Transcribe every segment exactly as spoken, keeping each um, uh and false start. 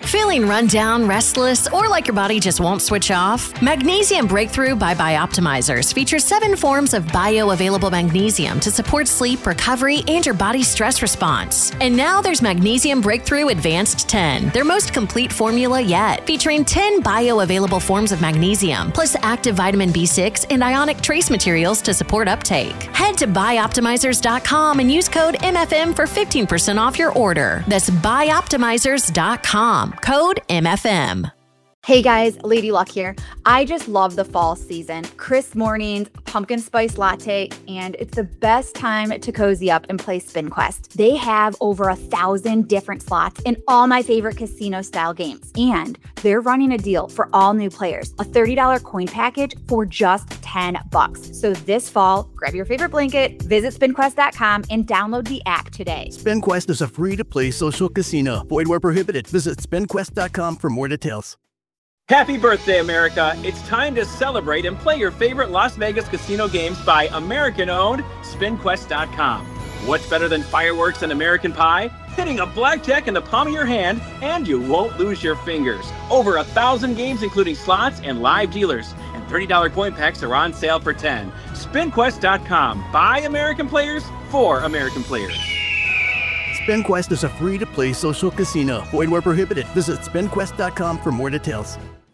Feeling run down, restless, or like your body just won't switch off? Magnesium Breakthrough by Bioptimizers features seven forms of bioavailable magnesium to support sleep, recovery, and your body's stress response. And now there's Magnesium Breakthrough Advanced ten, their most complete formula yet, featuring ten bioavailable forms of magnesium, plus active vitamin B six and ionic trace materials to support uptake. Head to bioptimizers dot com and use code M F M for fifteen percent off your order. That's bioptimizers dot com. Code M F M. Hey guys, Lady Luck here. I just love the fall season. Crisp mornings, pumpkin spice latte, and it's the best time to cozy up and play SpinQuest. They have over a thousand different slots in all my favorite casino-style games. And they're running a deal for all new players, a thirty dollars coin package for just ten bucks. So this fall, grab your favorite blanket, visit spin quest dot com, and download the app today. SpinQuest is a free-to-play social casino. Void where prohibited. Visit spin quest dot com for more details. Happy birthday, America! It's time to celebrate and play your favorite Las Vegas casino games by American-owned spin quest dot com. What's better than fireworks and American pie? Hitting a blackjack in the palm of your hand, and you won't lose your fingers. Over a thousand games, including slots and live dealers. And thirty dollars coin packs are on sale for ten dollars. spin quest dot com. By American players, for American players. SpinQuest is a free-to-play social casino. Void where prohibited. Visit spin quest dot com for more details.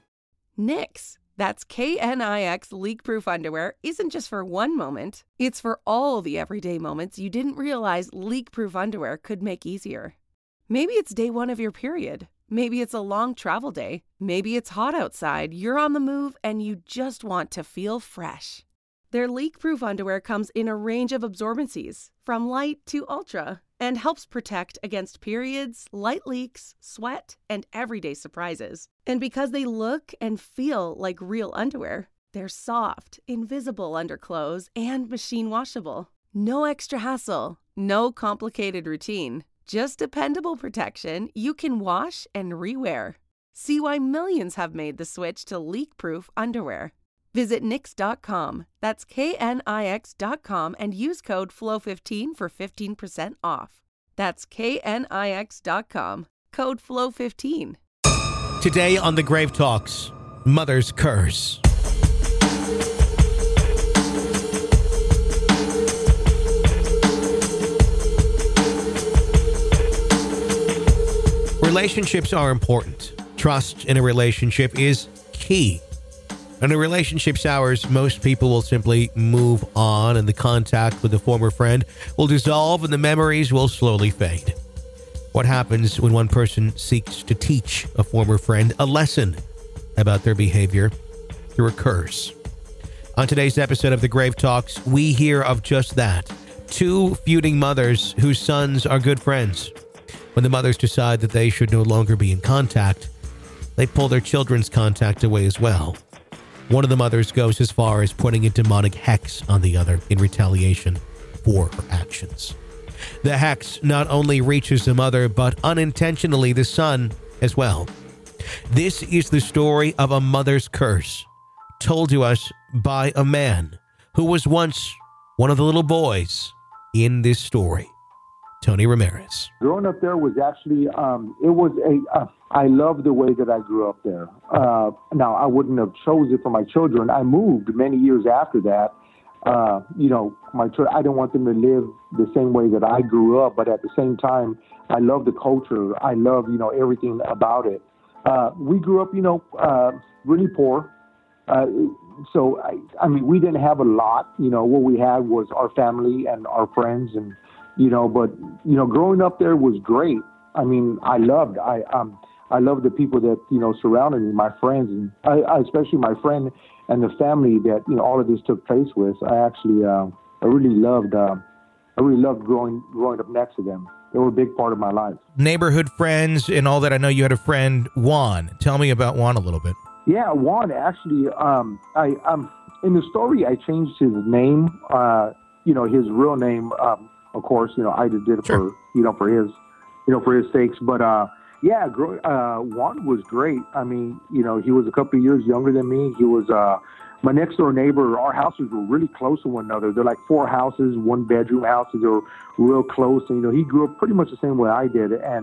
Knix, that's K N I X leak-proof underwear, isn't just for one moment. It's for all the everyday moments you didn't realize leak-proof underwear could make easier. Maybe it's day one of your period. Maybe it's a long travel day. Maybe it's hot outside, you're on the move, and you just want to feel fresh. Their leak-proof underwear comes in a range of absorbencies, from light to ultra, and helps protect against periods, light leaks, sweat, and everyday surprises. And because they look and feel like real underwear, they're soft, invisible underclothes, and machine washable. No extra hassle, no complicated routine, just dependable protection you can wash and rewear. See why millions have made the switch to leak-proof underwear. Visit knix dot com, that's K N I X dot com, and use code F L O W fifteen for fifteen percent off. That's K N I X dot com, code F L O W fifteen. Today on The Grave Talks, Mother's Curse. Relationships are important. Trust in a relationship is key. In a relationship sours, most people will simply move on, and the contact with a former friend will dissolve and the memories will slowly fade. What happens when one person seeks to teach a former friend a lesson about their behavior through a curse? On today's episode of The Grave Talks, we hear of just that. Two feuding mothers whose sons are good friends. When the mothers decide that they should no longer be in contact, they pull their children's contact away as well. One of the mothers goes as far as putting a demonic hex on the other in retaliation for her actions. The hex not only reaches the mother, but unintentionally the son as well. This is the story of a mother's curse, told to us by a man who was once one of the little boys in this story. Tony Ramirez. Growing up there was actually, um, it was a, uh, I love the way that I grew up there. Uh, now, I wouldn't have chosen it for my children. I moved many years after that. Uh, you know, my ch- I don't want them to live the same way that I grew up, but at the same time, I love the culture. I love, you know, everything about it. Uh, we grew up, you know, uh, really poor. Uh, so, I, I mean, we didn't have a lot. You know, what we had was our family and our friends, and you know, but, you know, growing up there was great. I mean, I loved, I, um, I loved the people that, you know, surrounded me, my friends, and I, I, especially my friend and the family that, you know, all of this took place with. I actually, uh, I really loved, uh, I really loved growing, growing up next to them. They were a big part of my life. Neighborhood friends and all that. I know you had a friend, Juan. Tell me about Juan a little bit. Yeah, Juan, actually, um, I, um, in the story, I changed his name, uh, you know, his real name, um, of course, you know, I just did it sure. for, you know, for his, you know, for his sakes. But, uh, yeah, uh, Juan was great. I mean, you know, he was a couple of years younger than me. He was, uh, my next door neighbor. Our houses were really close to one another. They're like four houses, one bedroom houses. They were real close. And, you know, he grew up pretty much the same way I did. And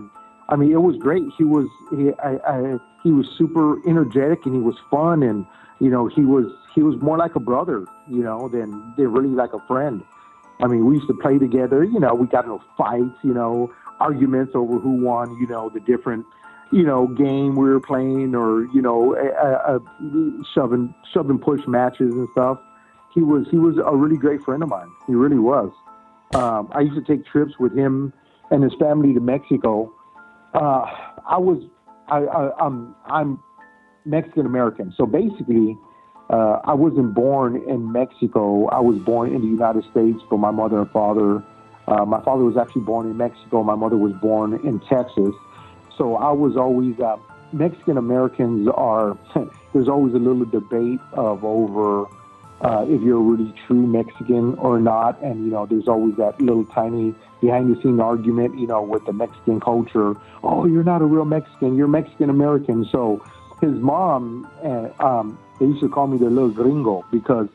I mean, it was great. He was he, I, I, he was super energetic, and he was fun, and you know, he was he was more like a brother, you know, than than really like a friend. I mean, we used to play together. You know, we got into fights, you know, arguments over who won, you know, the different, you know, game we were playing, or you know, a, a, a shoving shoving push matches and stuff. He was he was a really great friend of mine. He really was. Um, I used to take trips with him and his family to Mexico. Uh, I was, I, I, I'm, I'm Mexican American. So basically, uh, I wasn't born in Mexico. I was born in the United States, but my mother and father, uh, my father was actually born in Mexico. My mother was born in Texas. So I was always, uh, Mexican Americans are, there's always a little debate of over uh, if you're a really true Mexican or not. And, you know, there's always that little tiny behind the scene argument, you know, with the Mexican culture. Oh, you're not a real Mexican, you're Mexican American. So his mom, uh, um, they used to call me the little gringo, because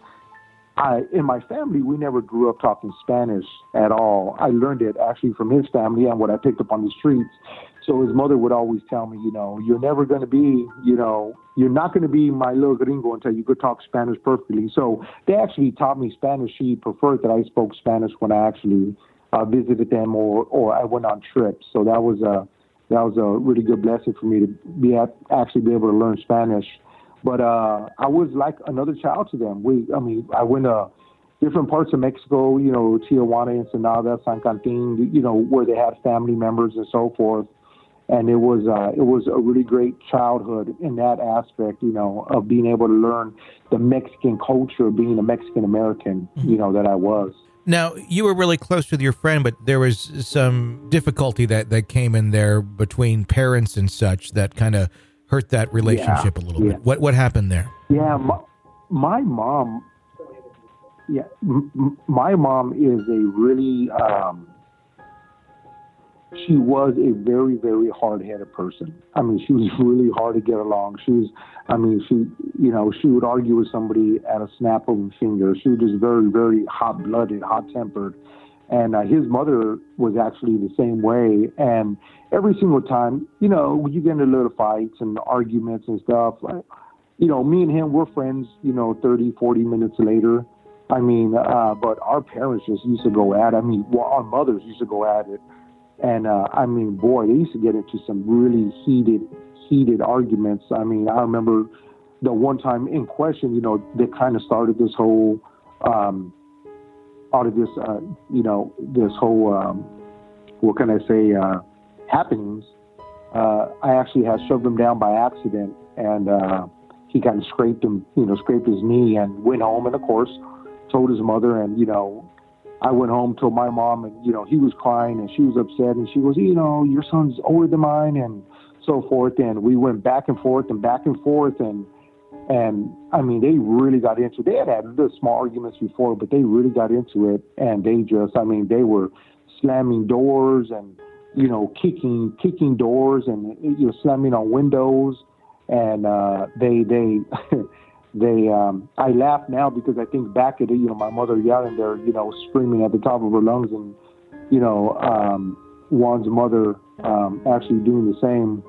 I, in my family, we never grew up talking Spanish at all. I learned it actually from his family and what I picked up on the streets. So his mother would always tell me, you know, you're never going to be, you know, you're not going to be my little gringo until you could talk Spanish perfectly. So they actually taught me Spanish. She preferred that I spoke Spanish when I actually uh, visited them, or, or I went on trips. So that was a, that was a really good blessing for me to be at, actually be able to learn Spanish. But uh, I was like another child to them. We, I mean, I went to different parts of Mexico, you know, Tijuana, Ensenada, San Quintin, you know, where they had family members and so forth. And it was uh, it was a really great childhood in that aspect, you know, of being able to learn the Mexican culture, being a Mexican American, you know, that I was. Now, you were really close with your friend, but there was some difficulty that, that came in there between parents and such that kind of hurt that relationship yeah, a little yeah. bit. What what happened there? Yeah, my, my mom, yeah, m- my mom is a really, um, she was a very, very hard-headed person. I mean, she was really hard to get along. She was, I mean, she, you know, she would argue with somebody at a snap of a finger. She was just very, very hot-blooded, hot-tempered. And uh, his mother was actually the same way. And every single time, you know, when you get into little fights and arguments and stuff, like, you know, me and him, we're friends, you know, thirty, forty minutes later. I mean, uh, but our parents just used to go at it. I mean, well, our mothers used to go at it. And, uh, I mean, boy, they used to get into some really heated, heated arguments. I mean, I remember the one time in question, you know, they kind of started this whole, um, out of this, uh, you know, this whole, um, what can I say, uh, happenings. Uh, I actually had shoved him down by accident, and uh, he kind of scraped him, you know, scraped his knee, and went home, and of course, told his mother, and, you know, I went home, told my mom, and, you know, he was crying, and she was upset, and she goes, you know, your son's older than mine, and so forth, and we went back and forth and back and forth, and, and I mean, they really got into it. They had had little small arguments before, but they really got into it, and they just, I mean, they were slamming doors and, you know, kicking, kicking doors and, you know, slamming on windows, and uh, they, they, They, um, I laugh now because I think back at it, you know, my mother yelling there, you know, screaming at the top of her lungs, and, you know, um, Juan's mother um, actually doing the same.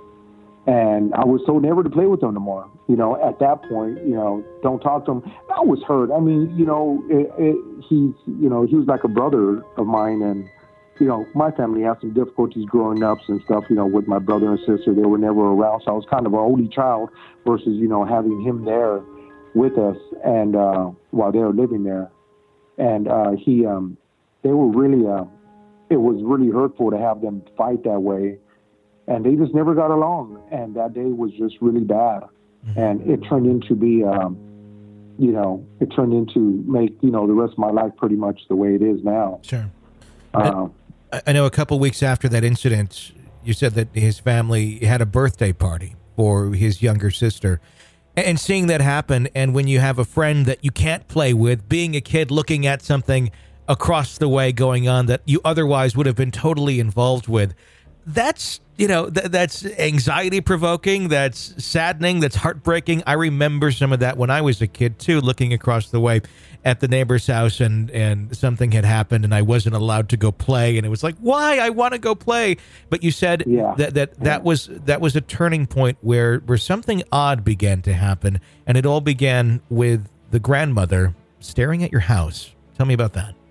And I was told never to play with them no more. You know, at that point, you know, don't talk to him. I was hurt. I mean, you know, it, it, he's, you know, he was like a brother of mine, and, you know, my family had some difficulties growing up and stuff, you know, with my brother and sister. They were never around, so I was kind of an only child versus, you know, having him there with us, and uh, while they were living there, and uh, he, um, they were really, uh, it was really hurtful to have them fight that way, and they just never got along, and that day was just really bad, mm-hmm. and it turned into be, um, you know, it turned into make, you know, the rest of my life pretty much the way it is now. Sure. Uh, I, I know a couple weeks after that incident, you said that his family had a birthday party for his younger sister. And seeing that happen, and when you have a friend that you can't play with, being a kid looking at something across the way going on that you otherwise would have been totally involved with, that's, you know, th- that's anxiety provoking. That's saddening. That's heartbreaking. I remember some of that when I was a kid too, looking across the way at the neighbor's house, and, and something had happened and I wasn't allowed to go play. And it was like, why? I want to go play. But you said Yeah. that, that, that Yeah. was, that was a turning point where, where something odd began to happen. And it all began with the grandmother staring at your house. Tell me about that.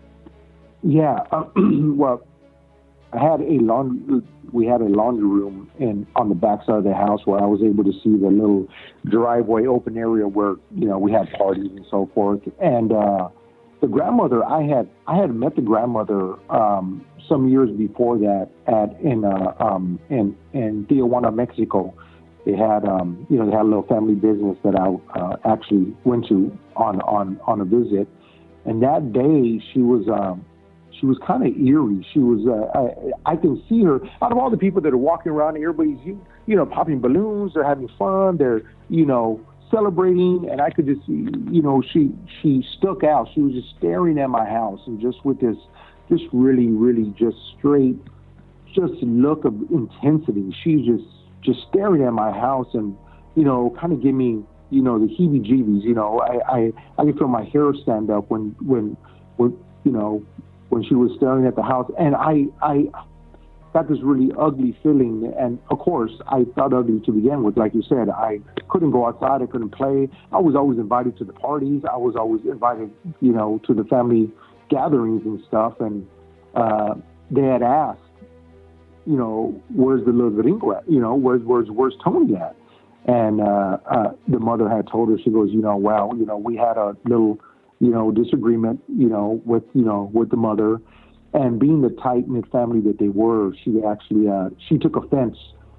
Yeah. Uh, well, I had a laundry, we had a laundry room in on the back side of the house where I was able to see the little driveway open area where, you know, we had parties and so forth. And uh, the grandmother, I had I had met the grandmother um, some years before that at in uh, um, in in Tijuana, Mexico. They had um, you know they had a little family business that I uh, actually went to on on on a visit. And that day she was. Um, She was kind of eerie. She was, uh, I, I can see her, out of all the people that are walking around, everybody's, you, you know, popping balloons, they're having fun, they're, you know, celebrating. And I could just see, you know, she, she stuck out. She was just staring at my house and just with this, just really, really just straight, just look of intensity. She's just, just staring at my house and, you know, kind of give me, you know, the heebie-jeebies. You know, I, I, I can feel my hair stand up when, when, when, you know, when she was staring at the house. And I, I got this really ugly feeling. And of course, I felt ugly to begin with. Like you said, I couldn't go outside. I couldn't play. I was always invited to the parties. I was always invited, you know, to the family gatherings and stuff. And uh, they had asked, you know, where's the little gringo at? You know, where's, where's, where's Tony at? And uh, uh, the mother had told her, she goes, you know, well, you know, we had a little, you know, disagreement, you know, with, you know, with the mother, and being the tight-knit family that they were, she actually, uh, she took offense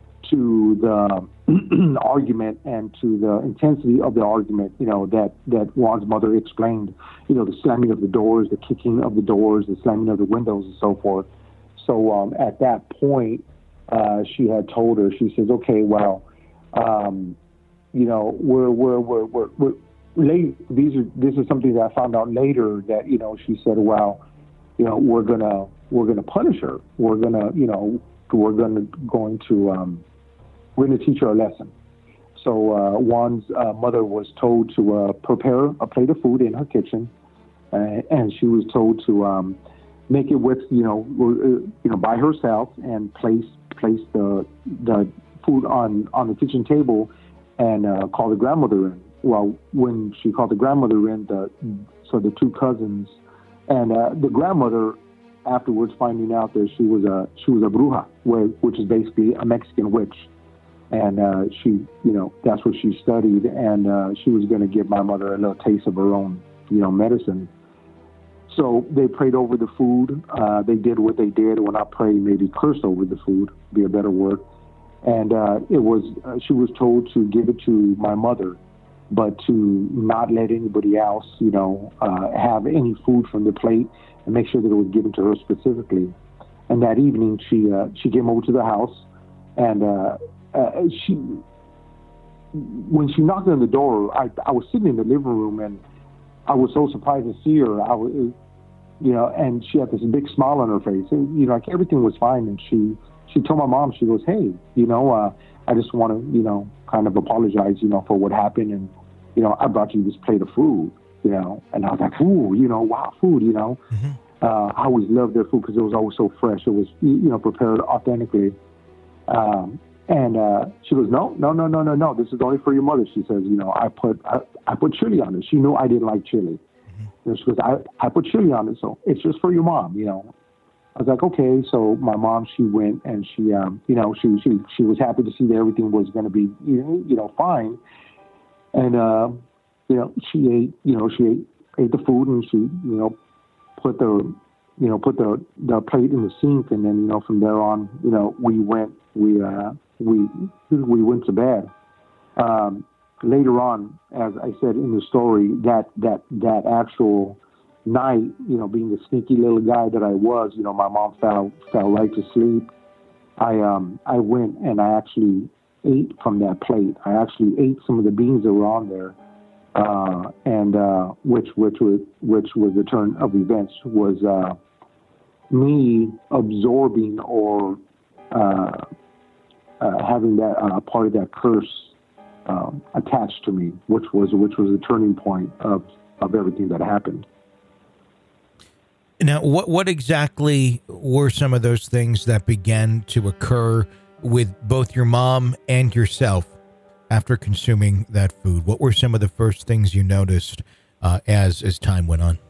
to the argument and to the intensity of the argument, you know, that, that Juan's mother explained, you know, the slamming of the doors, the kicking of the doors, the slamming of the windows and so forth. So um, at that point, uh, she had told her, she says, okay, well, um, you know, we're, we're, we're, we're, we're Late, these are this is something that I found out later that, you know, she said, well, you know, we're gonna we're gonna punish her. We're gonna, you know, we're gonna going to um, we're gonna teach her a lesson. So uh, Juan's uh, mother was told to uh, prepare a plate of food in her kitchen, uh, and she was told to um, make it with, you know, you know, by herself and place place the the food on on the kitchen table and uh, call the grandmother in. Well, when she called the grandmother in, the, so the two cousins, and uh, the grandmother, afterwards finding out that she was a she was a bruja, which is basically a Mexican witch, and uh, she, you know, that's what she studied, and uh, she was going to give my mother a little taste of her own, you know, medicine. So they prayed over the food. Uh, they did what they did. When I pray, maybe curse over the food, be a better word. And uh, it was uh, she was told to give it to my mother, but to not let anybody else, you know, uh, have any food from the plate, and make sure that it was given to her specifically. And that evening, she uh, she came over to the house, and uh, uh, she, when she knocked on the door, I, I was sitting in the living room, and I was so surprised to see her. I was, you know, and she had this big smile on her face. And, you know, like everything was fine. And she she told my mom, she goes, hey, you know, uh, I just want to, you know, kind of apologize, you know, for what happened. And, you know, I brought you this plate of food, you know. And I was like, ooh, you know, wow, food, you know. Mm-hmm. Uh, I always loved their food because it was always so fresh. It was, you know, prepared authentically. Um, and uh, she goes, no, no, no, no, no, no. This is only for your mother. She says, you know, I put I, I put chili on it. She knew I didn't like chili. Mm-hmm. You know, she goes, I, I put chili on it, so it's just for your mom, you know. I was like, okay. So my mom, she went and she, um, you know, she she she was happy to see that everything was going to be, you know, you know, fine. And uh, you know, she ate, you know, she ate, ate the food, and she, you know, put the, you know, put the the plate in the sink, and then, you know, from there on, you know, we went, we uh, we we went to bed. Um, later on, as I said in the story, that that that actual night, you know, being the sneaky little guy that I was, you know, my mom fell fell right to sleep. I um I went and I actually ate from that plate. I actually ate some of the beans that were on there, uh, and uh, which which was which was the turn of events was uh, me absorbing or uh, uh, having that uh, part of that curse um, attached to me, which was which was the turning point of, of everything that happened. Now, what what exactly were some of those things that began to occur with both your mom and yourself after consuming that food? What were some of the first things you noticed uh, as as time went on?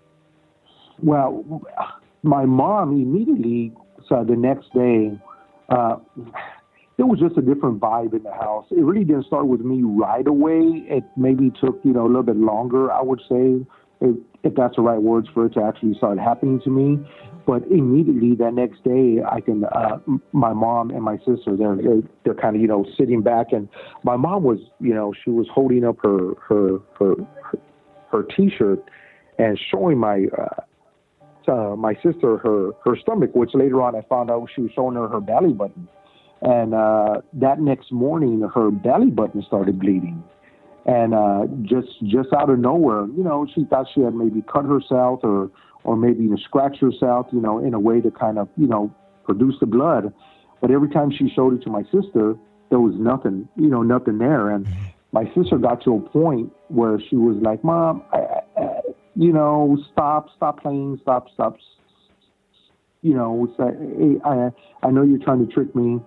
Well, my mom immediately, so the next day, uh, there was just a different vibe in the house. It really didn't start with me right away. It maybe took, you know, a little bit longer, I would say, if, if that's the right words for it to actually start happening to me. But immediately that next day, I can, uh, my mom and my sister, they're, they're, they're kind of, you know, sitting back. And my mom was, you know, she was holding up her, her, her, her, her T-shirt and showing my, uh, Uh, my sister her her stomach, which later on I found out she was showing her her belly button. And uh, that next morning, her belly button started bleeding. And uh, just just out of nowhere, you know, she thought she had maybe cut herself or or maybe even scratched herself, you know, in a way to kind of, you know, produce the blood. But every time she showed it to my sister, there was nothing, you know, nothing there. And my sister got to a point where she was like, Mom, I, I, you know, stop, stop playing, stop, stop. You know, say, hey, I, I know you're trying to trick me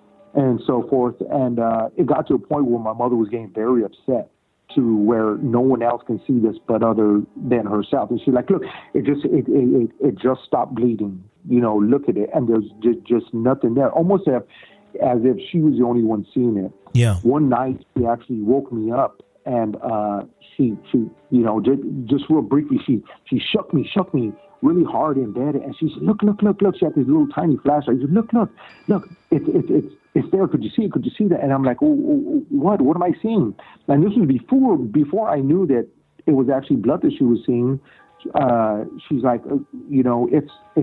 and so forth. And uh, it got to a point where my mother was getting very upset to where no one else can see this but other than herself. And she's like, look, it just, it, it, it just stopped bleeding. You know, look at it. And there's just, just nothing there. Almost as, as if she was the only one seeing it. Yeah. One night she actually woke me up. And uh, she, she, you know, just, just real briefly, she, she shook me, shook me really hard in bed, and she said, "Look, look, look, look!" She had this little tiny flashlight. She said, "Look, look, look! It's, it's, it's, it's there. Could you see it? Could you see that?" And I'm like, oh, oh, "What? What am I seeing?" And this was before, before I knew that it was actually blood that she was seeing. Uh, she's like, uh, "You know, it's, it.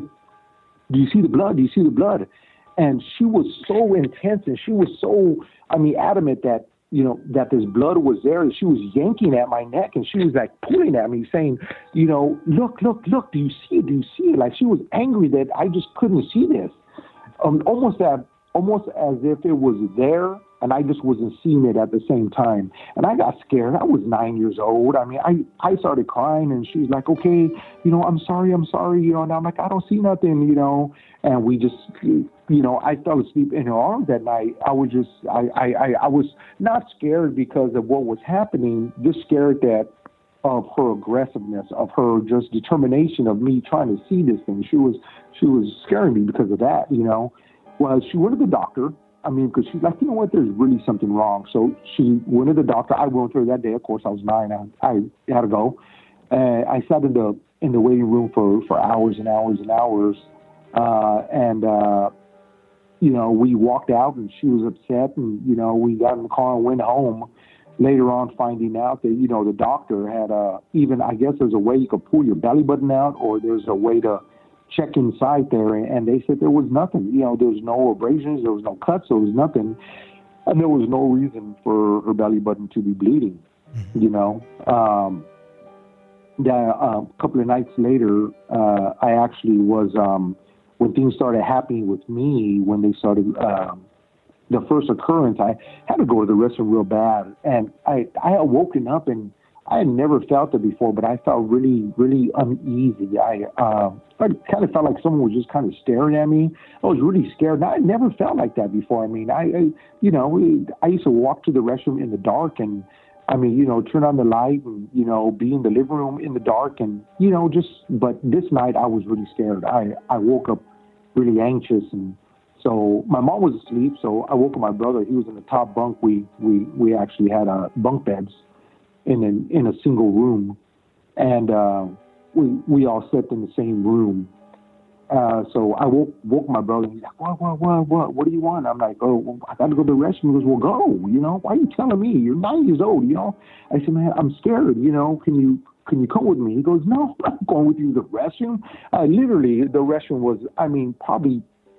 Do you see the blood? Do you see the blood?" And she was so intense, and she was so, I mean, adamant that, you know, that this blood was there, and she was yanking at my neck, and she was like pulling at me saying, you know, look, look, look, do you see it? Do you see it? Like she was angry that I just couldn't see this. Um, almost that, almost as if it was there and I just wasn't seeing it at the same time. And I got scared. I was nine years old. I mean, I, I started crying, and she's like, okay, you know, I'm sorry, I'm sorry, you know, and I'm like, I don't see nothing, you know, and we just, you know, I fell asleep in her arms that night. I was just, I, I, I was not scared because of what was happening, just scared that of her aggressiveness, of her just determination of me trying to see this thing. She was, she was scaring me because of that, you know. Well, she went to the doctor. I mean, because she's like, you know what, there's really something wrong. So she went to the doctor. I went to her that day. Of course, I was nine. I, I had to go. Uh, I sat in the in the waiting room for, for hours and hours and hours. Uh, and, uh, you know, we walked out, and she was upset. And, you know, we got in the car and went home. Later on, finding out that, you know, the doctor had uh, even, I guess there's a way you could pull your belly button out, or there's a way to check inside there, and they said there was nothing. You know, there was no abrasions, there was no cuts, there was nothing, and there was no reason for her belly button to be bleeding. Mm-hmm. You know, um, the, uh, a couple of nights later, uh, I actually was um, when things started happening with me, when they started um, the first occurrence, I had to go to the restroom real bad, and I I had woken up and I had never felt it before, but I felt really, really uneasy. I, uh, I kind of felt like someone was just kind of staring at me. I was really scared. And I had never felt like that before. I mean, I, I, you know, I used to walk to the restroom in the dark, and I mean, you know, turn on the light and, you know, be in the living room in the dark, and, you know, just, but this night I was really scared. I, I woke up really anxious, and so my mom was asleep. So I woke up my brother. He was in the top bunk. We, we, we actually had uh, bunk beds in a, in a single room, and uh, we we all slept in the same room. Uh, so I woke woke my brother. He's like, what, what, what, what, what do you want? I'm like, oh, well, I got to go to the restroom. He goes, well, go. You know, why are you telling me? You're nine years old. You know, I said, man, I'm scared. You know, can you can you come with me? He goes, no, I'm not going with you to the restroom. Uh, literally, the restroom was, I mean, probably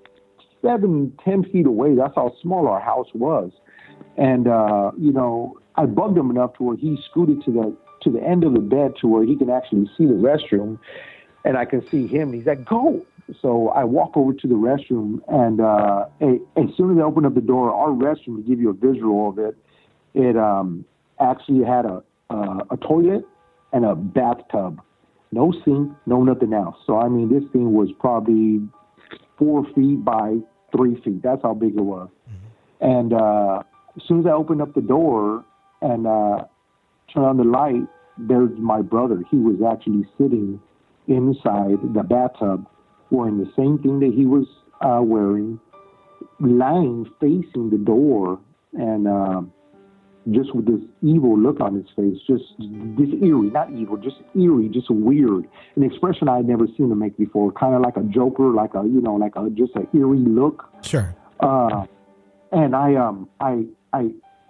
seven, ten feet away. That's how small our house was, and uh, you know. I bugged him enough to where he scooted to the to the end of the bed to where he can actually see the restroom. and I can see him. And he's like, go. So I walk over to the restroom, and uh, a, as soon as I open up the door, our restroom, to give you a visual of it, it um, actually had a, uh, a toilet and a bathtub. No sink, no nothing else. So, I mean, this thing was probably four feet by three feet. That's how big it was. Mm-hmm. And uh, as soon as I opened up the door and uh, turned on the light, there's my brother. He was actually sitting inside the bathtub, wearing the same thing that he was uh, wearing, lying facing the door, and uh, just with this evil look on his face, just this eerie, not evil, just eerie, just weird, an expression I had never seen him make before, kind of like a Joker, like a, you know, like a just an eerie look. Sure. Uh, and I, um, I, I,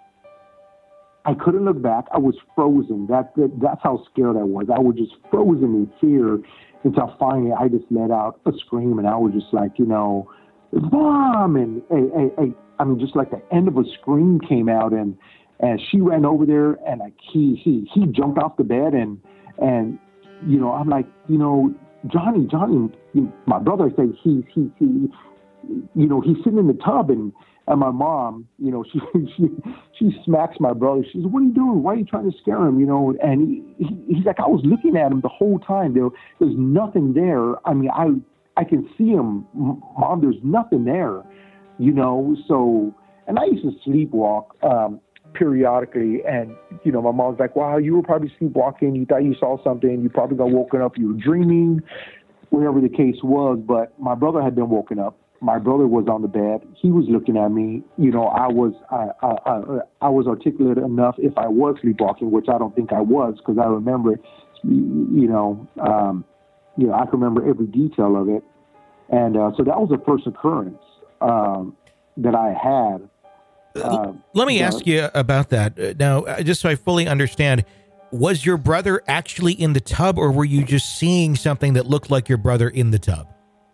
I couldn't look back. I was frozen. That, that that's how scared I was. I was just frozen in fear until finally I just let out a scream, and I was just like, you know, Mom, and a, a, a, I mean, just like the end of a scream came out, and and she ran over there, and like he he he jumped off the bed, and and you know, I'm like, you know, Johnny, Johnny, my brother, I say he he he, you know, he's sitting in the tub, and. And my mom, you know, she she she smacks my brother. She says, "What are you doing? Why are you trying to scare him?" You know, and he, he, he's like, "I was looking at him the whole time. There, there's nothing there. I mean, I I can see him, Mom. There's nothing there, you know." So, and I used to sleepwalk um, periodically, and you know, my mom's like, "Wow, you were probably sleepwalking. You thought you saw something. You probably got woken up. You were dreaming, whatever the case was." But my brother had been woken up. My brother was on the bed. He was looking at me. You know, I was I, I, I, I was articulate enough if I was sleepwalking, which I don't think I was, because I remember, you know, um, you know, I can remember every detail of it. And uh, so that was the first occurrence um, that I had. Uh, Let me ask you about that. Now, just so I fully understand, was your brother actually in the tub, or were you just seeing something that looked like your brother in the tub?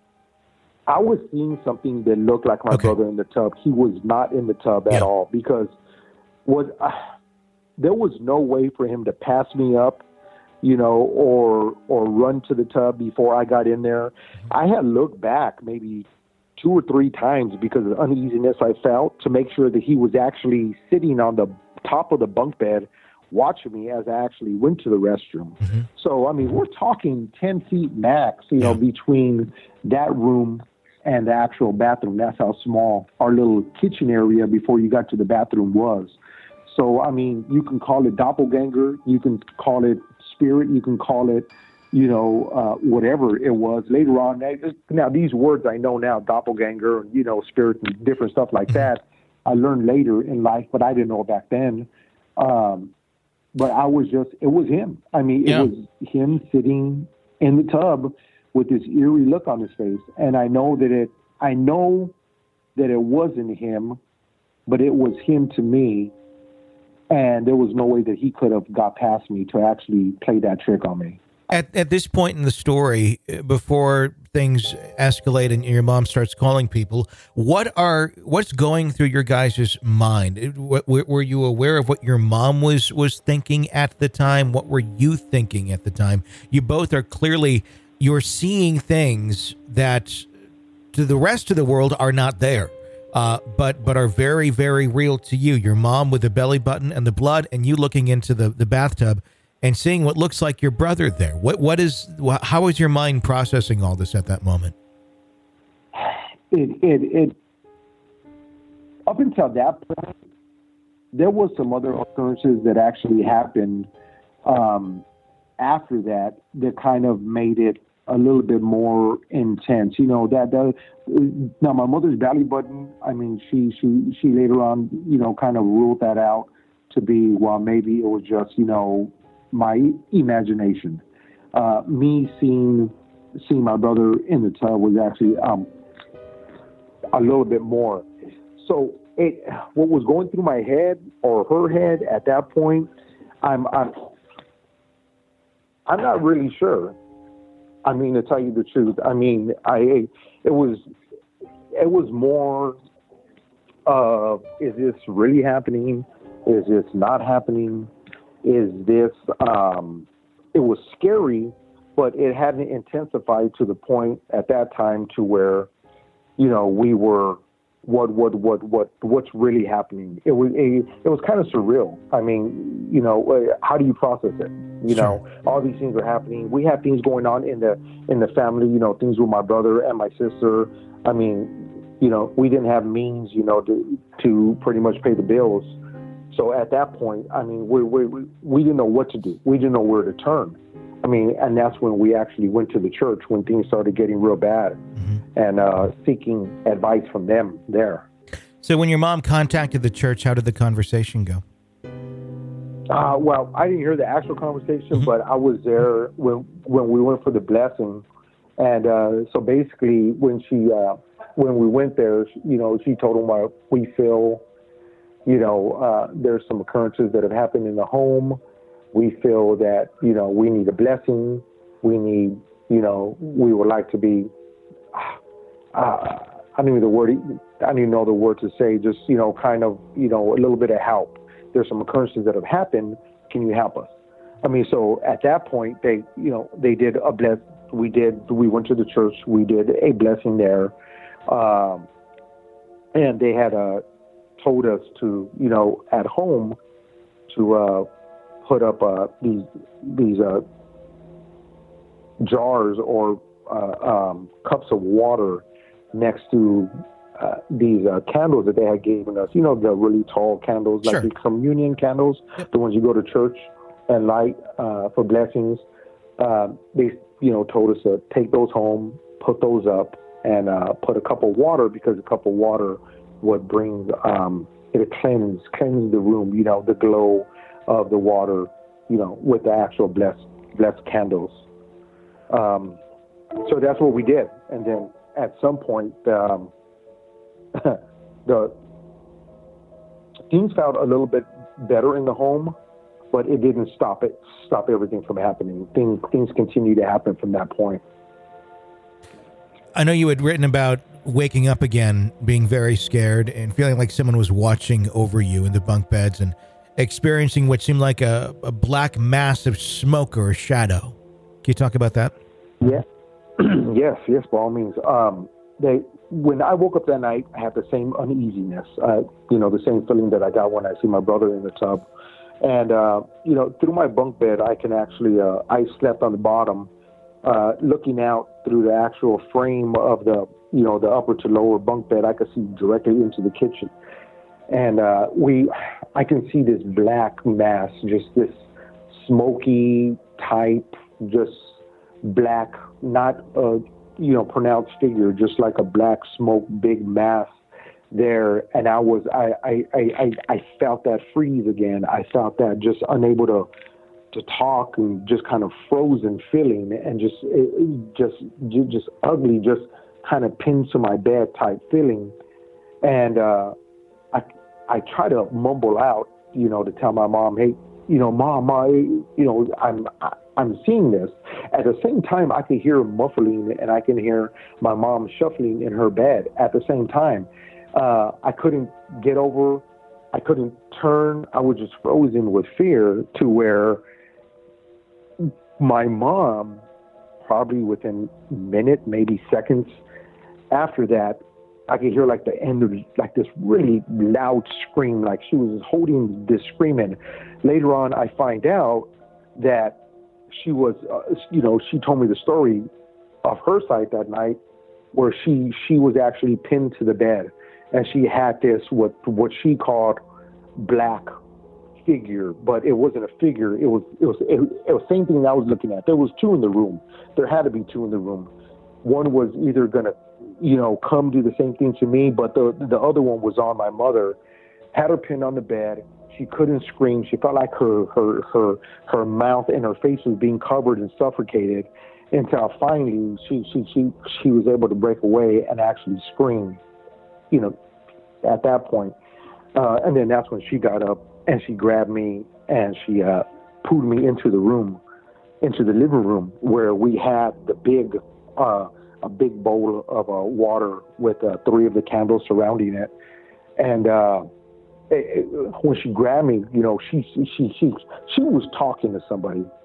I was seeing something that looked like my okay. brother in the tub. He was not in the tub at yeah. all, because what uh, there was no way for him to pass me up, you know, or or run to the tub before I got in there. Mm-hmm. I had looked back maybe two or three times because of the uneasiness I felt, to make sure that he was actually sitting on the top of the bunk bed watching me as I actually went to the restroom. Mm-hmm. So, I mean, we're talking ten feet max, you know, yeah. between that room and the actual bathroom. That's how small our little kitchen area before you got to the bathroom was. So, I mean, you can call it doppelganger, you can call it spirit, you can call it, you know, uh, whatever it was. Later on, now these words I know now, doppelganger, you know, spirit and different stuff like that, I learned later in life, but I didn't know back then. Um, but I was just, it was him. I mean, it yeah. was him sitting in the tub with this eerie look on his face. And I know that it, I know that it wasn't him, but it was him to me. And there was no way that he could have got past me to actually play that trick on me. At at this point in the story, before things escalate and your mom starts calling people, what are what's going through your guys' mind? What, were you aware of what your mom was was thinking at the time? What were you thinking at the time? You both are clearly, you're seeing things that to the rest of the world are not there, uh, but but are very, very real to you. Your mom with the belly button and the blood, and you looking into the, the bathtub and seeing what looks like your brother there. What what is how is your mind processing all this at that moment? It it it up until that point, there was some other occurrences that actually happened um, after that that kind of made it a little bit more intense. You know, that, that now my mother's belly button, I mean, she she she later on, you know, kind of ruled that out to be, well, maybe it was just, you know, my imagination. Uh, me seeing seeing my brother in the tub was actually um, a little bit more. So it, what was going through my head or her head at that point, I'm I'm I'm not really sure. I mean, to tell you the truth, I mean, I it was it was more of, is this really happening? Is this not happening? Is this, um, it was scary, but it hadn't intensified to the point at that time to where, you know, we were, what, what, what, what, what's really happening. It was, a, it was kind of surreal. I mean, you know, how do you process it? You Sure. know, all these things are happening. We had things going on in the, in the family, you know, things with my brother and my sister. I mean, you know, we didn't have means, you know, to, to pretty much pay the bills. So at that point, I mean, we, we, we didn't know what to do. We didn't know where to turn. I mean, and that's when we actually went to the church when things started getting real bad, mm-hmm. and uh, seeking advice from them there. So when your mom contacted the church, how did the conversation go? Uh, well, I didn't hear the actual conversation, mm-hmm. but I was there when when we went for the blessing. And uh, so basically, when she uh, when we went there, you know, she told them, uh, we feel, you know, uh, there's some occurrences that have happened in the home. We feel that, you know, we need a blessing. We need, you know, we would like to be, uh, I don't even know the word, I don't even know the word to say, just, you know, kind of, you know, a little bit of help. There's some occurrences that have happened. Can you help us? I mean, so at that point, they, you know, they did a bless. We did, we went to the church. We did a blessing there. Um, and they had uh, told us to, you know, at home to, uh, put up uh, these these uh, jars or uh, um, cups of water next to uh, these uh, candles that they had given us. You know, the really tall candles, Sure. like the communion candles, the ones you go to church and light uh, for blessings. Uh, they, you know, told us to take those home, put those up, and uh, put a cup of water, because a cup of water would bring, um, it cleanse, cleanse the room, you know, the glow of the water, you know, with the actual blessed blessed candles. Um, so that's what we did. And then at some point, um, the things felt a little bit better in the home, but it didn't stop it, stop everything from happening. Things things continue to happen from that point. I know you had written about waking up again, being very scared and feeling like someone was watching over you in the bunk beds and experiencing what seemed like a, a black mass of smoke or a shadow. Can you talk about that? Yeah. yes, yes, by all means. Um, they, when I woke up that night, I had the same uneasiness, uh, you know, the same feeling that I got when I see my brother in the tub. And, uh, you know, through my bunk bed, I can actually, uh, I slept on the bottom, uh, looking out through the actual frame of the, you know, the upper to lower bunk bed. I could see directly into the kitchen. And uh, we, I can see this black mass, just this smoky type, just black, not a, you know, pronounced figure, just like a black smoke, big mass there. And I was, I, I, I, I felt that freeze again. I felt that just unable to, to talk, and just kind of frozen feeling, and just, it, just, just ugly, just kind of pinned to my bed type feeling. And, uh, I, I try to mumble out, you know, to tell my mom, hey, you know, mom, I, you know, I'm, I'm seeing this. At the same time, I can hear muffling, and I can hear my mom shuffling in her bed at the same time. Uh, I couldn't get over, I couldn't turn. I was just frozen with fear, to where my mom, probably within a minute, maybe seconds after that, I could hear like the end of like this really loud scream, like she was holding this screaming. Later on, I find out that she was, uh, you know, she told me the story of her side that night, where she she was actually pinned to the bed, and she had this what what she called black figure, but it wasn't a figure. It was it was it, it was the same thing I was looking at. There was two in the room. There had to be two in the room. One was either gonna, you know, come do the same thing to me, but the the other one was on my mother. Had her pinned on the bed. She couldn't scream. She felt like her her her her mouth and her face was being covered and suffocated, until finally she she she she was able to break away and actually scream. You know, at that point, uh, and then that's when she got up and she grabbed me and she uh, pulled me into the room, into the living room, where we had the big. Uh, a big bowl of uh, water with uh, three of the candles surrounding it. And uh, it, it, when she grabbed me, you know, she, she, she, she, she was talking to somebody.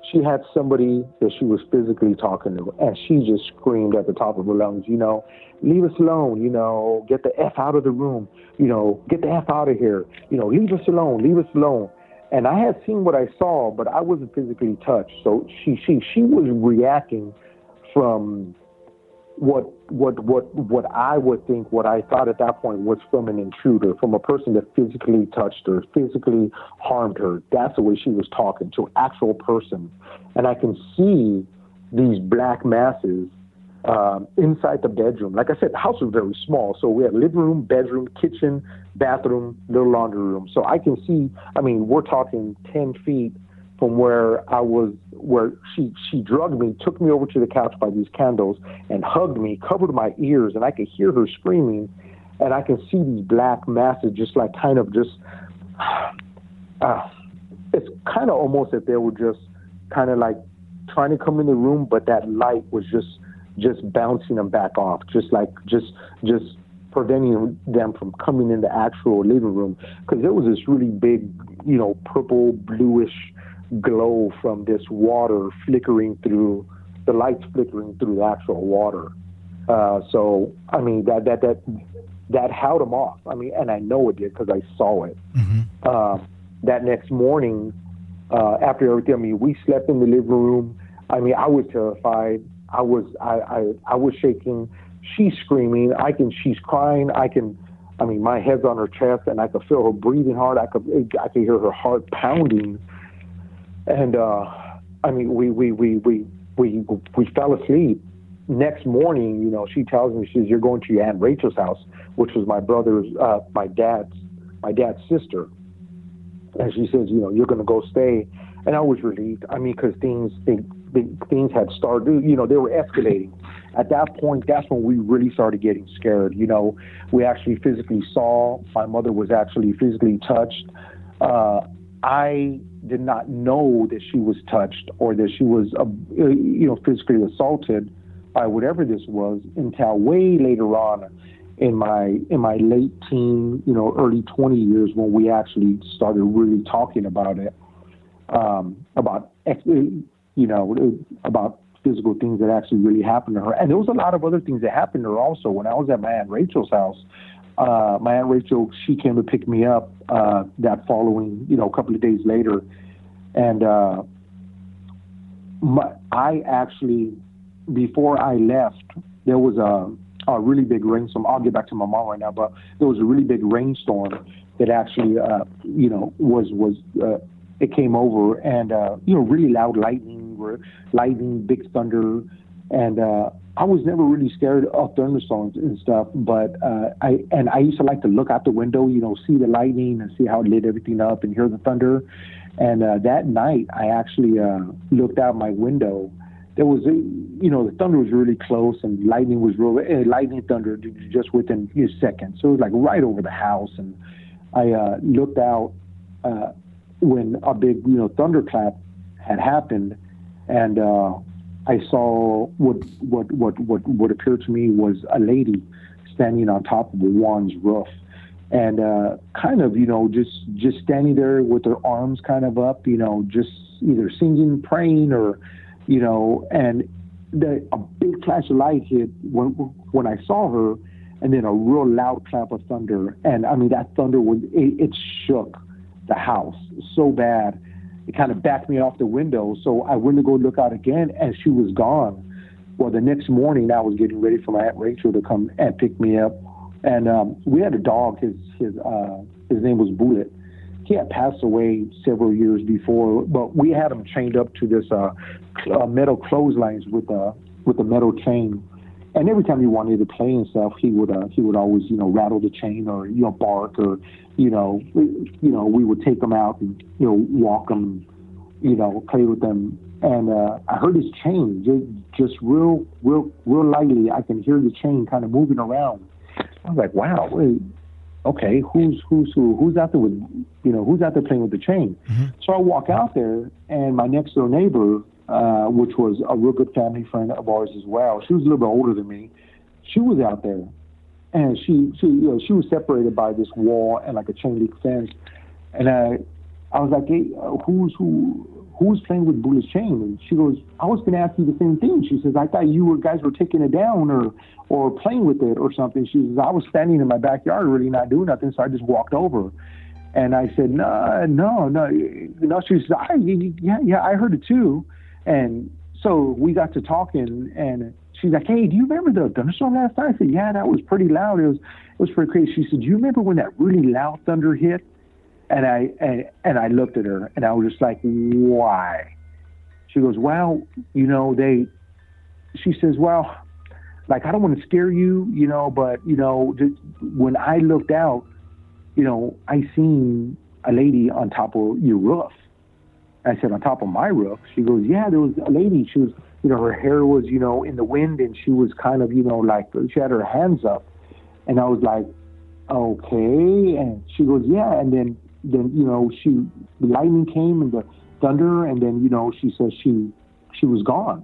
she had somebody that she was physically talking to, and she just screamed at the top of her lungs, you know, leave us alone, you know, get the F out of the room, you know, get the F out of here, you know, leave us alone, leave us alone. And I had seen what I saw, but I wasn't physically touched. So she she she was reacting from what what what what I would think, what I thought at that point was from an intruder, from a person that physically touched her, physically harmed her. That's the way she was talking to an actual person. And I can see these black masses um, inside the bedroom. Like I said, the house was very small. So we had living room, bedroom, kitchen, bathroom, little laundry room. So I can see, I mean, we're talking ten feet from where I was, where she, she drugged me, took me over to the couch by these candles and hugged me, covered my ears, and I could hear her screaming. And I can see these black masses just like kind of just, uh, it's kind of almost that they were just kind of like trying to come in the room, but that light was just, just bouncing them back off, just like, just, just preventing them from coming in the actual living room. Because there was this really big, you know, purple, bluish glow from this water flickering through, the lights flickering through the actual water. Uh, so, I mean, that, that, that, that held them off. I mean, and I know it did because I saw it. Mm-hmm. Uh, that next morning, uh, after everything, I mean, we slept in the living room. I mean, I was terrified. I was, I, I, I was shaking. She's screaming. I can, she's crying. I can, I mean, my head's on her chest and I could feel her breathing hard. I could, I could hear her heart pounding. And, uh, I mean, we, we, we, we, we, we fell asleep. Next morning, you know, she tells me, she says, you're going to your Aunt Rachel's house, which was my brother's, uh, my dad's, my dad's sister. And she says, you know, you're going to go stay. And I was relieved. I mean, because things, they, they, things had started, you know, they were escalating. At that point, that's when we really started getting scared. You know, we actually physically saw, my mother was actually physically touched. Uh, I did not know that she was touched or that she was, uh, you know, physically assaulted by whatever this was until way later on in my in my late teen, you know, early twenty years when we actually started really talking about it, um, about, you know, about physical things that actually really happened to her. And there was a lot of other things that happened to her also. When I was at my Aunt Rachel's house, uh, my Aunt Rachel, she came to pick me up uh, that following, you know, a couple of days later. And uh, my, I actually, before I left, there was a, a really big rainstorm. I'll get back to my mom right now, but there was a really big rainstorm that actually, uh, you know, was, was uh, it came over and, uh, you know, really loud lightning, lightning, big thunder. And uh, I was never really scared of thunderstorms and stuff, but uh, I, and I used to like to look out the window, you know, see the lightning and see how it lit everything up and hear the thunder. And uh, that night I actually uh, looked out my window. There was, a, you know, the thunder was really close and lightning was real, uh, lightning thunder just within a second. So it was like right over the house. And I uh, looked out uh, when a big, you know, thunderclap had happened. And uh, I saw what, what, what, what, what appeared to me was a lady standing on top of a one's roof. And uh, kind of, you know, just, just standing there with her arms kind of up, you know, just either singing, praying, or, you know, and the, a big flash of light hit when when I saw her, and then a real loud clap of thunder. And I mean, that thunder was, it, it shook the house so bad. It kind of backed me off the window. So I went to go look out again, and she was gone. Well, the next morning I was getting ready for my Aunt Rachel to come and pick me up. And um, we had a dog. His his uh, his name was Bullet. He had passed away several years before, but we had him chained up to this uh, uh, metal clotheslines with a with a metal chain. And every time he wanted to play and stuff, he would uh, he would always you know rattle the chain or you know bark or you know we, you know we would take him out and you know walk him, you know play with them. And uh, I heard his chain just, just real real real lightly. I can hear the chain kind of moving around. I was like, wow, wait, okay, who's who's who, who's out there with, you know, who's out there playing with the chain? Mm-hmm. So I walk out there, and my next door neighbor, uh, which was a real good family friend of ours as well, she was a little bit older than me. She was out there, and she she you know, she was separated by this wall and like a chain link fence. And I I was like, hey, uh, who's who who was playing with Bulla's chain? And she goes, I was going to ask you the same thing. She says, I thought you were, guys were taking it down or or playing with it or something. She says, I was standing in my backyard really not doing nothing, so I just walked over. And I said, no, no, no. no. She says, I, yeah, yeah, I heard it too. And so we got to talking, and she's like, hey, do you remember the thunderstorm last night? I said, yeah, that was pretty loud. It was it was pretty crazy. She said, do you remember when that really loud thunder hit? And I and, and I looked at her, and I was just like, why? She goes, well, you know, they, she says, well, like, I don't want to scare you, you know, but, you know, just, when I looked out, you know, I seen a lady on top of your roof. I said, on top of my roof? She goes, yeah, there was a lady. She was, you know, her hair was, you know, in the wind, and she was kind of, you know, like, she had her hands up. And I was like, okay. And she goes, yeah. And then, then, you know, she, the lightning came and the thunder, and then, you know, she says she, she was gone.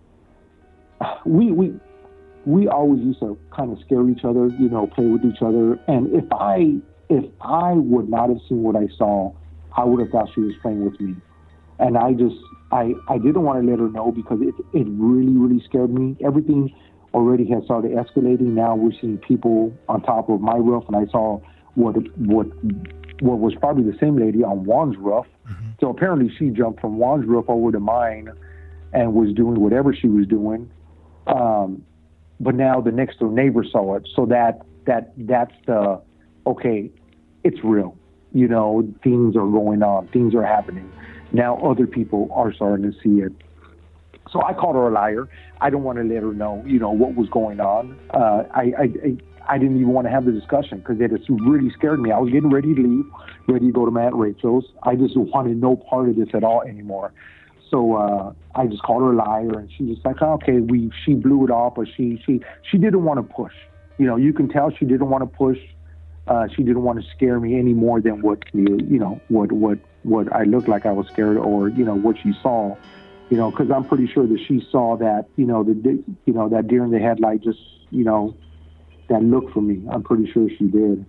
We, we, we always used to kind of scare each other, you know, play with each other. And if I, if I would not have seen what I saw, I would have thought she was playing with me. And I just, I, I didn't want to let her know because it, it really, really scared me. Everything already had started escalating. Now we're seeing people on top of my roof, and I saw what, what, what was probably the same lady on Juan's roof. Mm-hmm. So apparently she jumped from Juan's roof over to mine and was doing whatever she was doing. Um, but now the next door neighbor saw it. So that, that, that's the, okay, it's real. You know, things are going on. Things are happening. Now other people are starting to see it. So I called her a liar. I don't want to let her know, you know, what was going on. Uh, I, I, I didn't even want to have the discussion because it has really scared me. I was getting ready to leave, ready to go to my Aunt Rachel's. I just wanted no part of this at all anymore. So uh, I just called her a liar, and she was like, oh, okay, we she blew it off, but she she she didn't want to push. You know, you can tell she didn't want to push. Uh, she didn't want to scare me any more than what you you know what what what I looked like I was scared, or you know what she saw. You know, because I'm pretty sure that she saw that you know the you know that deer in the headlight, just you know that look for me. I'm pretty sure she did.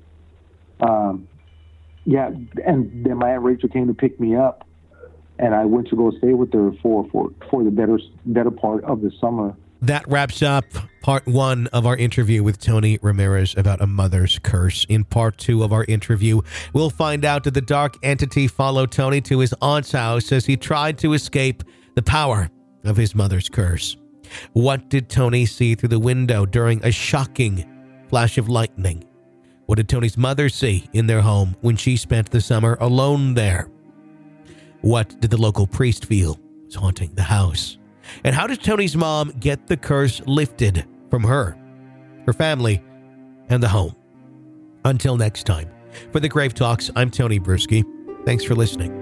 Um, yeah, and then my Aunt Rachel came to pick me up. And I went to go stay with her for, for, for the better better part of the summer. That wraps up part one of our interview with Tony Ramirez about a mother's curse. In part two of our interview, we'll find out did the dark entity follow Tony to his aunt's house as he tried to escape the power of his mother's curse. What did Tony see through the window during a shocking flash of lightning? What did Tony's mother see in their home when she spent the summer alone there? What did the local priest feel was haunting the house? And how did Tony's mom get the curse lifted from her, her family, and the home? Until next time, for the Grave Talks, I'm Tony Bruschi. Thanks for listening.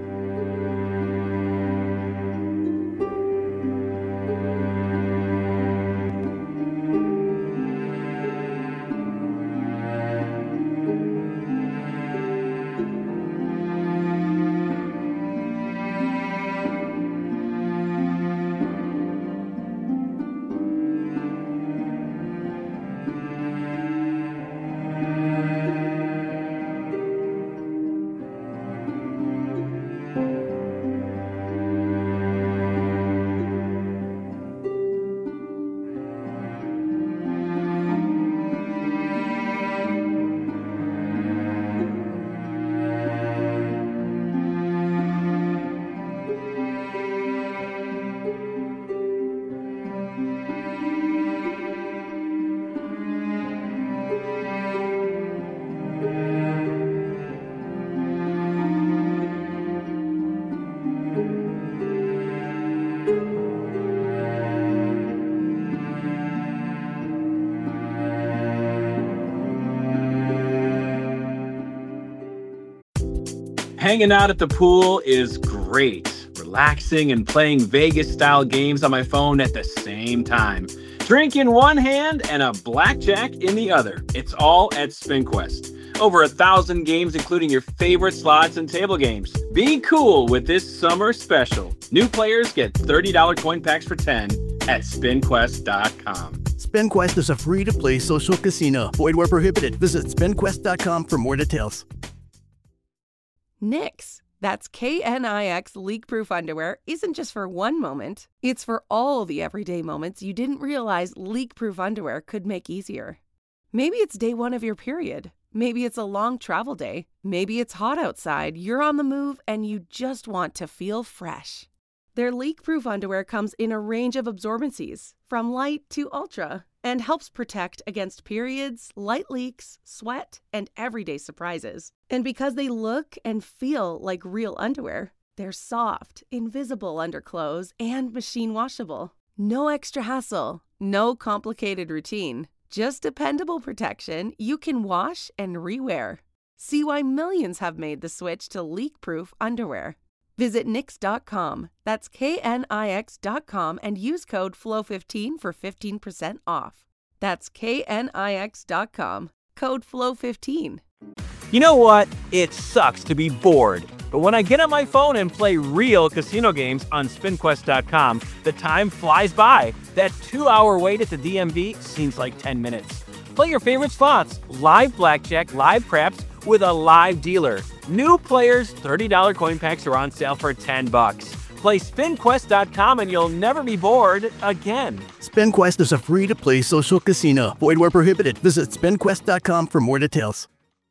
Hanging out at the pool is great. Relaxing and playing Vegas-style games on my phone at the same time. Drink in one hand and a blackjack in the other. It's all at SpinQuest. Over a thousand games, including your favorite slots and table games. Be cool with this summer special. New players get thirty dollars coin packs for ten at spin quest dot com. SpinQuest is a free-to-play social casino. Void where prohibited. Visit spin quest dot com for more details. Knix, That's K N I X leak-proof underwear isn't just for one moment. It's for all the everyday moments you didn't realize leak-proof underwear could make easier. Maybe it's day one of your period. Maybe it's a long travel day. Maybe it's hot outside, you're on the move, and you just want to feel fresh. Their leak-proof underwear comes in a range of absorbencies, from light to ultra, and helps protect against periods, light leaks, sweat, and everyday surprises. And because they look and feel like real underwear, they're soft, invisible underclothes, and machine washable. No extra hassle, no complicated routine, just dependable protection you can wash and rewear. See why millions have made the switch to leak-proof underwear. Visit Knix dot com, that's K N I X dot com, and use code F L O W fifteen for fifteen percent off. That's K N I X dot com, code F L O W fifteen. You know what? It sucks to be bored. But when I get on my phone and play real casino games on Spin Quest dot com, the time flies by. That two-hour wait at the D M V seems like ten minutes. Play your favorite slots, live blackjack, live craps, with a live dealer. New players, thirty dollars coin packs are on sale for ten bucks. Play Spin Quest dot com and you'll never be bored again. SpinQuest is a free-to-play social casino. Void where prohibited. Visit Spin Quest dot com for more details.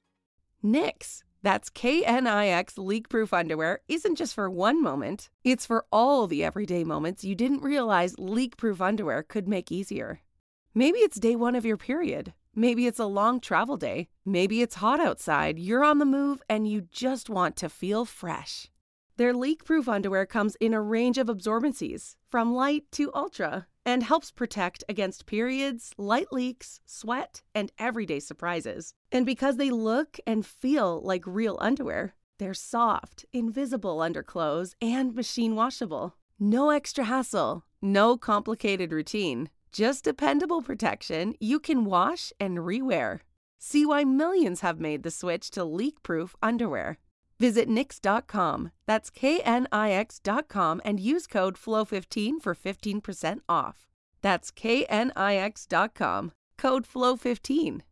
Knix, that's K N I X leak-proof underwear, isn't just for one moment. It's for all the everyday moments you didn't realize leak-proof underwear could make easier. Maybe it's day one of your period. Maybe it's a long travel day. Maybe it's hot outside, you're on the move, and you just want to feel fresh. Their leak-proof underwear comes in a range of absorbencies, from light to ultra, and helps protect against periods, light leaks, sweat, and everyday surprises. And because they look and feel like real underwear, they're soft, invisible underclothes, and machine washable. No extra hassle, no complicated routine. Just dependable protection you can wash and rewear. See why millions have made the switch to leak-proof underwear. Visit Knix dot com, that's K N I X dot com, and use code F L O W fifteen for fifteen percent off. That's K N I X dot com, code F L O W fifteen.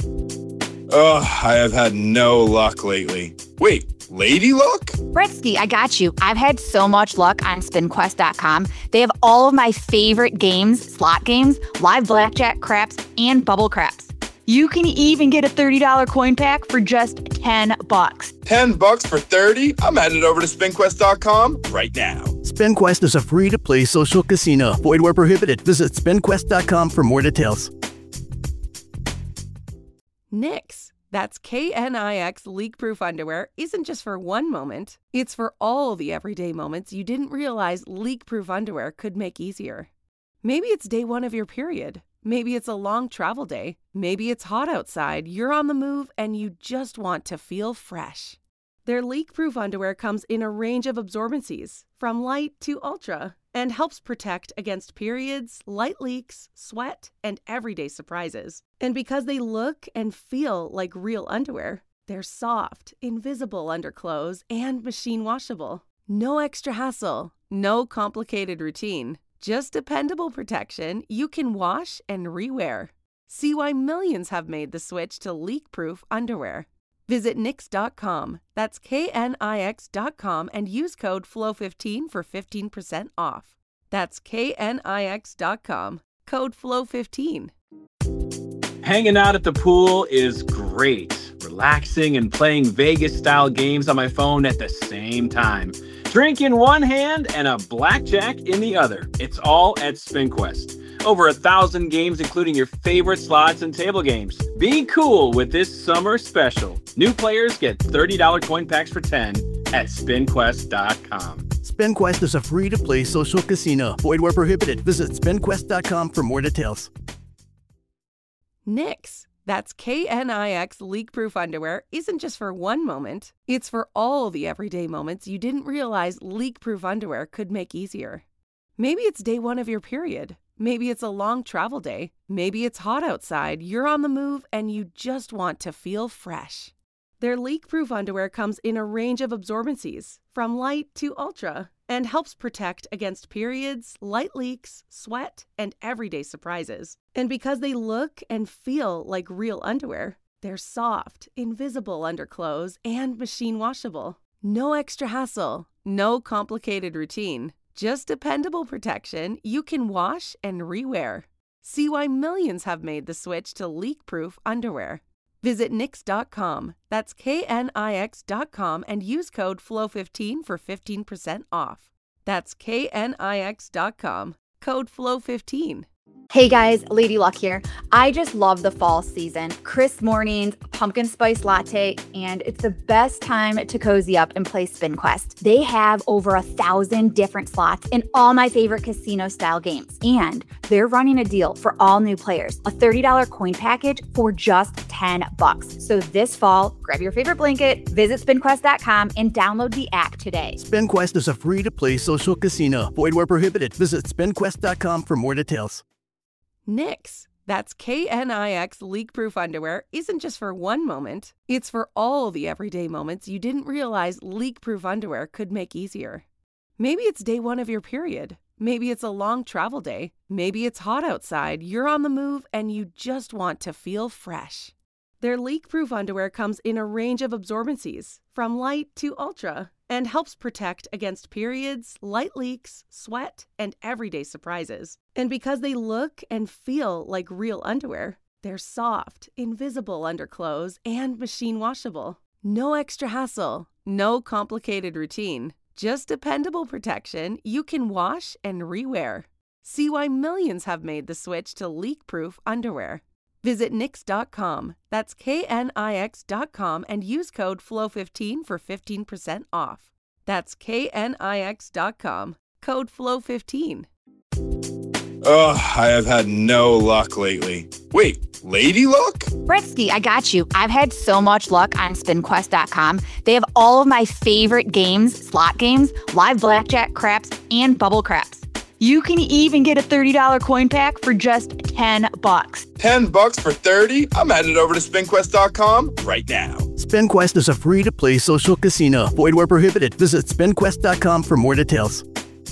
Ugh, I have had no luck lately. Wait, lady luck? Britsky, I got you. I've had so much luck on Spin Quest dot com. They have all of my favorite games, slot games, live blackjack, craps, and bubble craps. You can even get a thirty dollars coin pack for just ten bucks. ten bucks for thirty? I'm headed over to Spin Quest dot com right now. SpinQuest is a free-to-play social casino. Void where prohibited. Visit Spin Quest dot com for more details. Knix, that's K N I X leak-proof underwear, isn't just for one moment. It's for all the everyday moments you didn't realize leak-proof underwear could make easier. Maybe it's day one of your period. Maybe it's a long travel day. Maybe it's hot outside, you're on the move, and you just want to feel fresh. Their leak-proof underwear comes in a range of absorbencies, from light to ultra, and helps protect against periods, light leaks, sweat, and everyday surprises. And because they look and feel like real underwear, they're soft, invisible underclothes, and machine washable. No extra hassle, no complicated routine, just dependable protection you can wash and rewear. See why millions have made the switch to leak-proof underwear. Visit Knix dot com, that's K N I X dot com, and use code F L O W fifteen for fifteen percent off. That's K N I X dot com, code F L O W fifteen. Hanging out at the pool is great. Relaxing and playing Vegas-style games on my phone at the same time. Drink in one hand and a blackjack in the other. It's all at SpinQuest. Over a thousand games, including your favorite slots and table games. Be cool with this summer special. New players get thirty dollars coin packs for ten at Spin Quest dot com. SpinQuest is a free-to-play social casino. Void where prohibited. Visit Spin Quest dot com for more details. Knix, that's K N I X leak-proof underwear, isn't just for one moment. It's for all the everyday moments you didn't realize leak-proof underwear could make easier. Maybe it's day one of your period. Maybe it's a long travel day. Maybe it's hot outside, you're on the move, and you just want to feel fresh. Their leak-proof underwear comes in a range of absorbencies, from light to ultra, and helps protect against periods, light leaks, sweat, and everyday surprises. And because they look and feel like real underwear, they're soft, invisible underclothes, and machine washable. No extra hassle, no complicated routine, just dependable protection you can wash and rewear. See why millions have made the switch to leak-proof underwear. Visit Knix dot com, that's K N I X dot com, and use code F L O W fifteen for fifteen percent off. That's K N I X dot com, code F L O W fifteen. Hey guys, Lady Luck here. I just love the fall season. Crisp mornings, pumpkin spice latte, and it's the best time to cozy up and play Spin Quest. They have over a thousand different slots in all my favorite casino style games. And they're running a deal for all new players, a thirty dollars coin package for just ten bucks. So this fall, grab your favorite blanket, visit spin quest dot com, and download the app today. SpinQuest is a free-to-play social casino. Void where prohibited. Visit spin quest dot com for more details. Knix, that's K N I X leak-proof underwear, isn't just for one moment. It's for all the everyday moments you didn't realize leak-proof underwear could make easier. Maybe it's day one of your period. Maybe it's a long travel day. Maybe it's hot outside, you're on the move, and you just want to feel fresh. Their leak-proof underwear comes in a range of absorbencies, from light to ultra, and helps protect against periods, light leaks, sweat, and everyday surprises. And because they look and feel like real underwear, they're soft, invisible underclothes, and machine washable. No extra hassle, no complicated routine, just dependable protection you can wash and rewear. See why millions have made the switch to leak-proof underwear. Visit Knix dot com, that's K N I X dot com, and use code F L O W fifteen for fifteen percent off. That's K N I X dot com, code F L O W fifteen. Ugh, I have had no luck lately. Wait, Lady Luck? Bretsky, I got you. I've had so much luck on spin quest dot com. They have all of my favorite games, slot games, live blackjack, craps, and bubble craps. You can even get a thirty dollars coin pack for just ten bucks. ten bucks for thirty? I'm headed over to spin quest dot com right now. SpinQuest is a free-to-play social casino. Void where prohibited. Visit spin quest dot com for more details.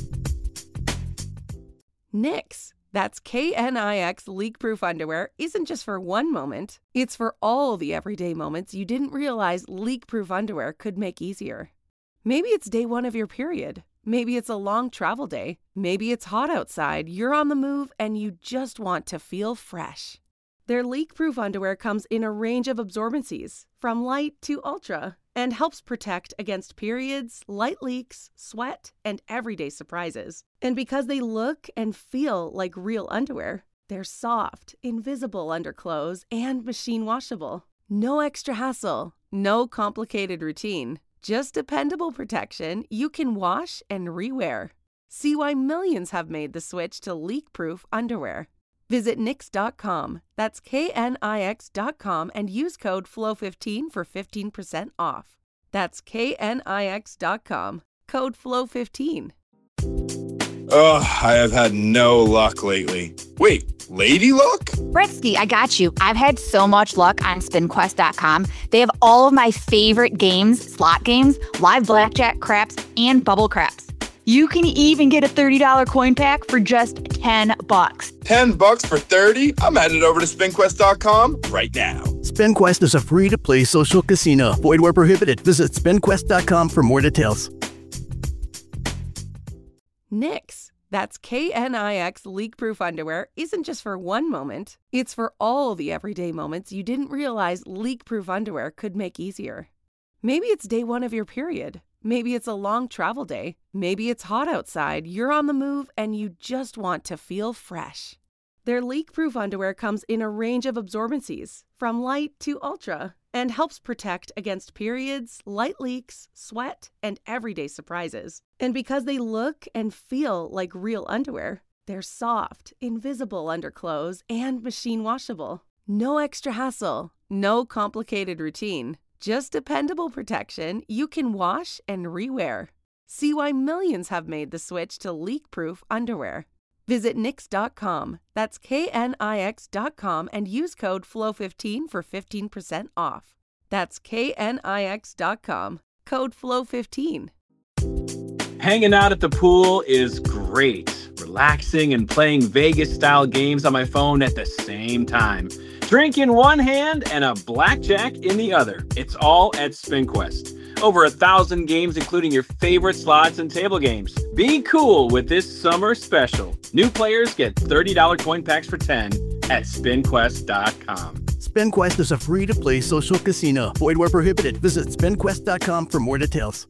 Knix, that's K N I X leak-proof underwear, isn't just for one moment. It's for all the everyday moments you didn't realize leak-proof underwear could make easier. Maybe it's day one of your period. Maybe it's a long travel day. Maybe it's hot outside, you're on the move, and you just want to feel fresh. Their leak-proof underwear comes in a range of absorbencies, from light to ultra, and helps protect against periods, light leaks, sweat, and everyday surprises. And because they look and feel like real underwear, they're soft, invisible underclothes, and machine washable. No extra hassle, no complicated routine, just dependable protection you can wash and rewear. See why millions have made the switch to leak-proof underwear. Visit Knix dot com, that's K N I X dot com, and use code F L O W fifteen for fifteen percent off. That's K N I X dot com, code F L O W fifteen. Ugh, I have had no luck lately. Wait, Lady Luck? Bretsky, I got you. I've had so much luck on spin quest dot com. They have all of my favorite games, slot games, live blackjack, craps, and bubble craps. You can even get a thirty dollars coin pack for just ten bucks. ten bucks for thirty? I'm headed over to spin quest dot com right now. SpinQuest is a free-to-play social casino. Void where prohibited. Visit spin quest dot com for more details. Knix, that's K N I X leak-proof underwear, isn't just for one moment. It's for all the everyday moments you didn't realize leak-proof underwear could make easier. Maybe it's day one of your period. Maybe it's a long travel day. Maybe it's hot outside, you're on the move, and you just want to feel fresh. Their leak-proof underwear comes in a range of absorbencies, from light to ultra, and helps protect against periods, light leaks, sweat, and everyday surprises. And because they look and feel like real underwear, they're soft, invisible underclothes, and machine washable. No extra hassle, no complicated routine, just dependable protection you can wash and rewear. See why millions have made the switch to leak-proof underwear. Visit Knix dot com, that's K N I X dot com, and use code F L O W fifteen for fifteen percent off. That's K N I X dot com, code F L O W fifteen. Hanging out at the pool is great. Relaxing and playing Vegas-style games on my phone at the same time. Drink in one hand and a blackjack in the other. It's all at SpinQuest. Over a thousand games, including your favorite slots and table games. Be cool with this summer special. New players get thirty dollars coin packs for ten at spin quest dot com. SpinQuest is a free-to-play social casino. Void where prohibited. Visit spin quest dot com for more details.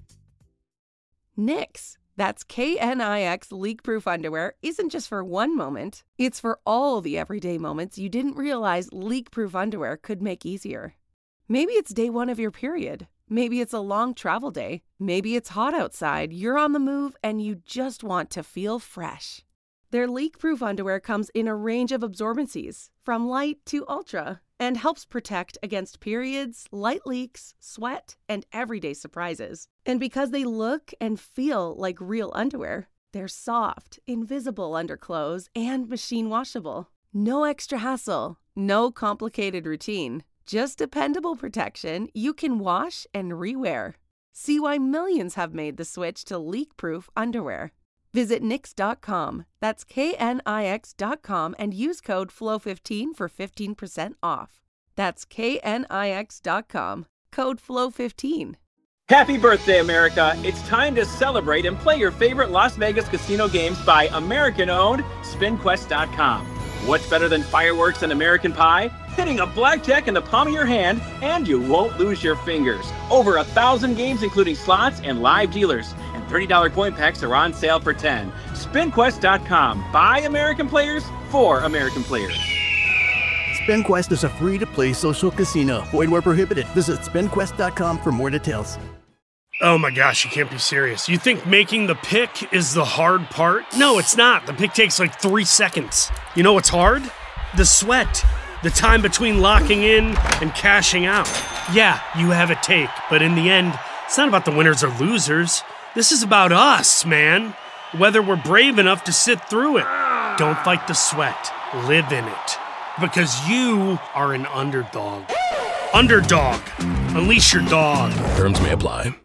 Knix, that's K N I X leak-proof underwear, isn't just for one moment. It's for all the everyday moments you didn't realize leak-proof underwear could make easier. Maybe it's day one of your period. Maybe it's a long travel day. Maybe it's hot outside, you're on the move, and you just want to feel fresh. Their leak-proof underwear comes in a range of absorbencies, from light to ultra, and helps protect against periods, light leaks, sweat, and everyday surprises. And because they look and feel like real underwear, they're soft, invisible underclothes, and machine washable. No extra hassle, no complicated routine, just dependable protection you can wash and rewear. See why millions have made the switch to leak-proof underwear. Visit knix dot com, that's K N I X dot com, and use code F L O W fifteen for fifteen percent off. That's K N I X dot com, code F L O W fifteen. Happy birthday, America! It's time to celebrate and play your favorite Las Vegas casino games by American-owned spin quest dot com. What's better than fireworks and American Pie? Hitting a blackjack in the palm of your hand, and you won't lose your fingers. Over a thousand games, including slots and live dealers. And thirty dollars coin packs are on sale for ten dollars. spin quest dot com. By American players, for American players. SpinQuest is a free-to-play social casino. Void where prohibited. Visit spin quest dot com for more details. Oh my gosh, you can't be serious. You think making the pick is the hard part? No, it's not. The pick takes like three seconds. You know what's hard? The sweat. The time between locking in and cashing out. Yeah, you have a take, but in the end, it's not about the winners or losers. This is about us, man. Whether we're brave enough to sit through it. Don't fight the sweat. Live in it. Because you are an underdog. Underdog. Unleash your dog. Terms may apply.